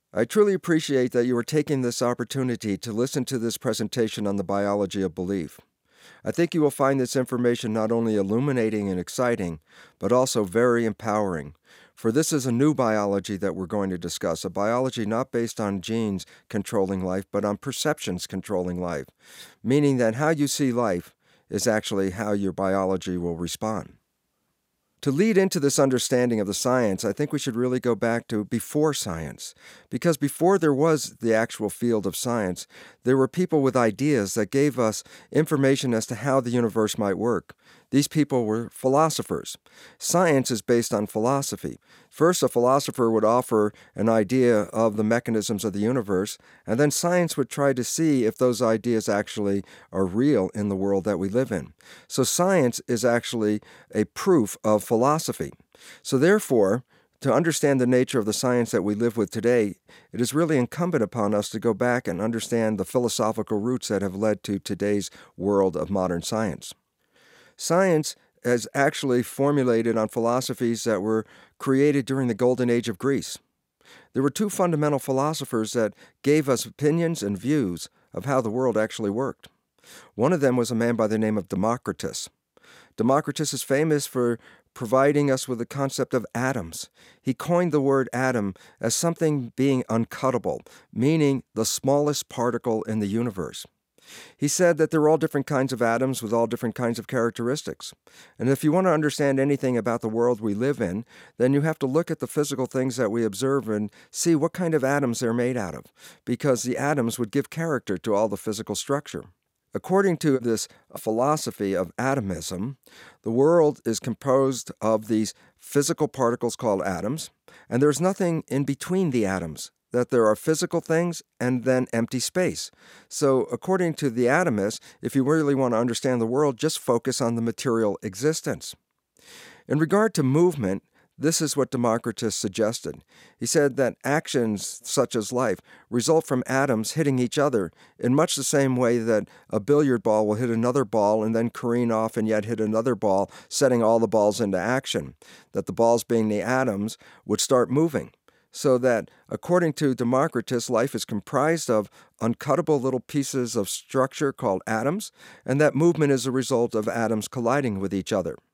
I truly appreciate that you are taking this opportunity to listen to this presentation on the biology of belief. I think you will find this information not only illuminating and exciting, but also very empowering. For this is a new biology that we're going to discuss, a biology not based on genes controlling life, but on perceptions controlling life, meaning that how you see life is actually how your biology will respond. To lead into this understanding of the science, I think we should really go back to before science. Because before there was the actual field of science, there were people with ideas that gave us information as to how the universe might work. These people were philosophers. Science is based on philosophy. First, a philosopher would offer an idea of the mechanisms of the universe, and then science would try to see if those ideas actually are real in the world that we live in. So science is actually a proof of philosophy. So therefore, to understand the nature of the science that we live with today, it is really incumbent upon us to go back and understand the philosophical roots that have led to today's world of modern science. Science is actually formulated on philosophies that were created during the Golden Age of Greece. There were two fundamental philosophers that gave us opinions and views of how the world actually worked. One of them was a man by the name of Democritus. Democritus is famous for providing us with the concept of atoms. He coined the word atom as something being uncuttable, meaning the smallest particle in the universe. He said that there are all different kinds of atoms with all different kinds of characteristics. And if you want to understand anything about the world we live in, then you have to look at the physical things that we observe and see what kind of atoms they're made out of, because the atoms would give character to all the physical structure. According to this philosophy of atomism, the world is composed of these physical particles called atoms, and there's nothing in between the atoms, that there are physical things and then empty space. So according to the atomists, if you really want to understand the world, just focus on the material existence. In regard to movement, this is what Democritus suggested. He said that actions such as life result from atoms hitting each other in much the same way that a billiard ball will hit another ball and then careen off and yet hit another ball, setting all the balls into action. That the balls, being the atoms, would start moving. So that, according to Democritus, life is comprised of uncuttable little pieces of structure called atoms, and that movement is a result of atoms colliding with each other.